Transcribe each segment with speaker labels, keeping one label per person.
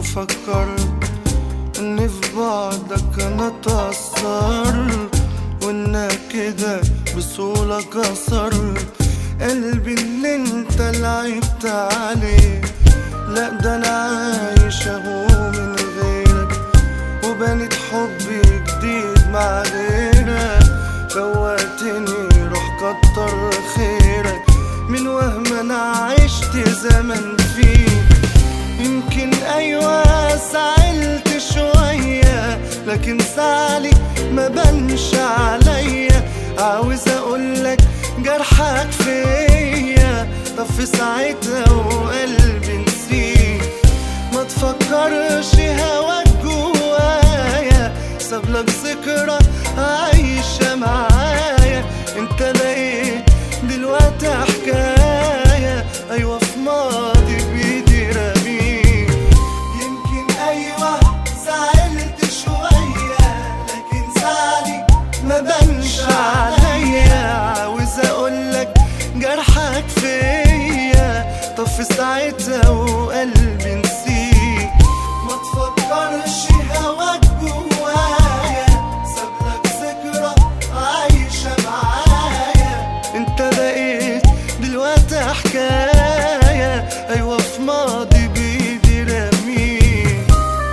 Speaker 1: فكرت اني في بعدك انا اتأثرت، وانك كده بسهولة كسرت قلبي اللي انت لعبت عليه. لا ده انا عايش اهو من غيرك، وبنيت حب جديد مع غيرك. فوقتني روح كتر خيرك من وهم انا عشت زمن فيه. يمكن ايوه زعلت شوية، لكن زعلي ما بنش عليا. عاوز اقولك جرحك فيا، طب في ساعتها وقلبي نسيه. ما تفكرش هواك جوايا، سابلك ذكرى عايشة معايا. انت بقيت دلوقتي حكاية، ايوه في ماضي بيدي رميه. يمكن ايوه زعلت شوية، لكن زعلي ما بنش عليا. عاوز اقولك جرحك فيا، طب في ساعتها وقلبي نسيك. ما تفكرش هواك جوايا، سابلك ذكرى عايشة معايا. انت بقيت دلوقتي حكاية، ايوه في ماضي بيدي رميه.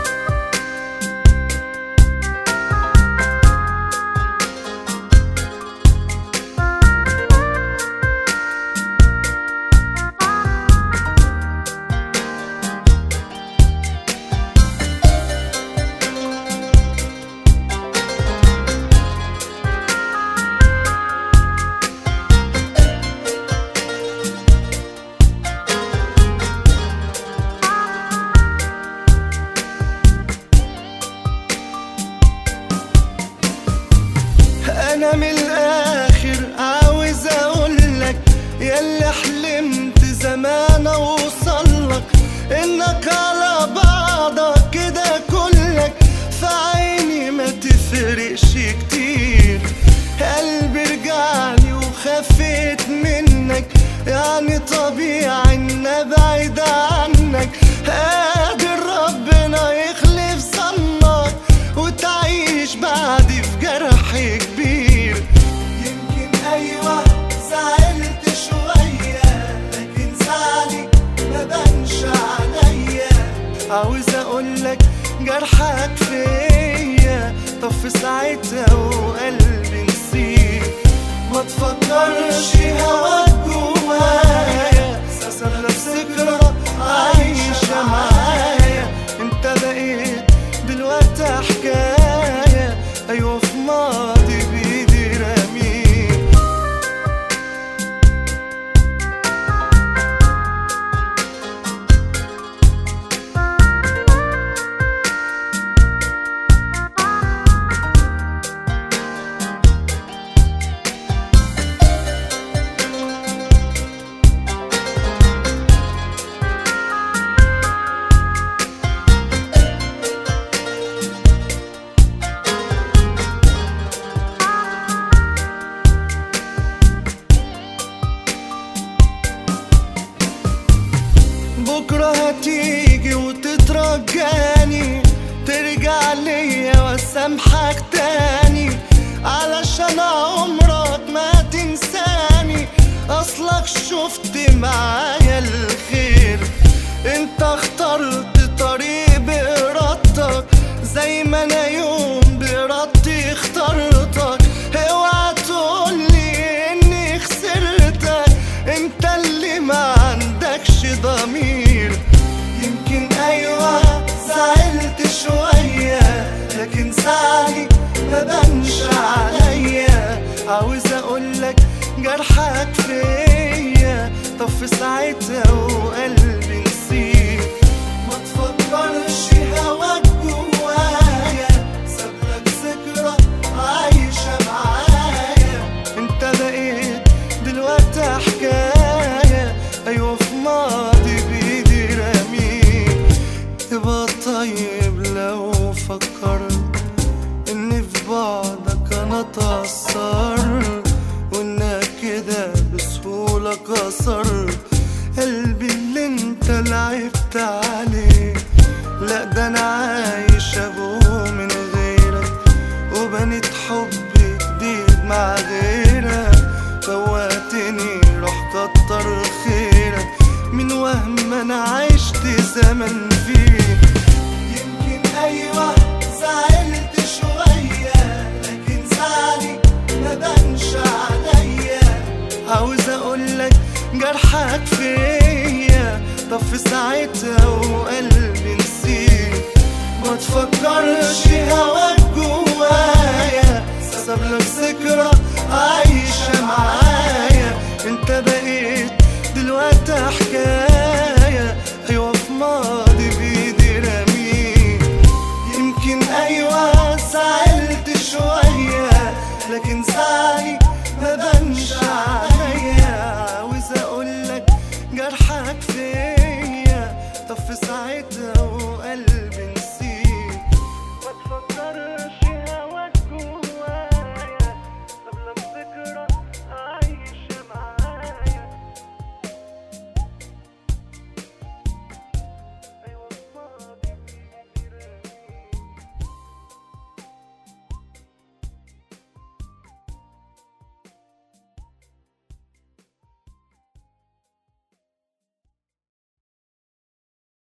Speaker 1: انا من الاخر عاوز اقولك ياللي حلمت زمان اوصلك، انك على بعضك كده كلك في عيني ما تفرقش كتير. قلبي رجعلي وخفيت منك، يعني طبيعي ان ابعد عنك. قادر ربنا يخلف ظنك وتعيش بعدي في جرح كبير. يمكن ايوه زعلت شوية، لكن زعلي ما بنش عليا. عاوز اقولك جرحك فيا، طب في ساعتها وقلبي نسيك. ما تفكرش هواك جوايا، سابلك ذكرى عايشة معايا. انت بقيت دلوقتي حكاية، ايوه في ماضي بيدي رميه. بكرة هتيجي وتترجاني، ترجع ليا واسامحك تاني، علشان عمرك ما تنساني. اصلك شفت معايا الخير، انت اخترت طريق بإرادتك، زي ما انا يوم بإرادتي اخترتك. اوعى تقولي اني خسرتك، انت اللي ما عندكش ضمير. يمكن ايوه زعلت شوية، لكن زعلي ما بنش عليا. عاوز اقولك جرحك فيا، طب في ساعتها وقلبي نسيك. ما تفكرش هواك جوايا، سابلك ذكرى عايشة معايا. انت بقيت دلوقتي حكاية، ايوه في ماضي بيدي رميه. تبقى طيب لو فكرت اني في بعدك انا اتأثرت، وانك كده بسهولة كسرت قلبي اللي انت لعبت عليه. لا جرحك فيا، طب في ساعتها وقلبي نسيت. ما تفكرش هواك جوايا ساب لك ذكرى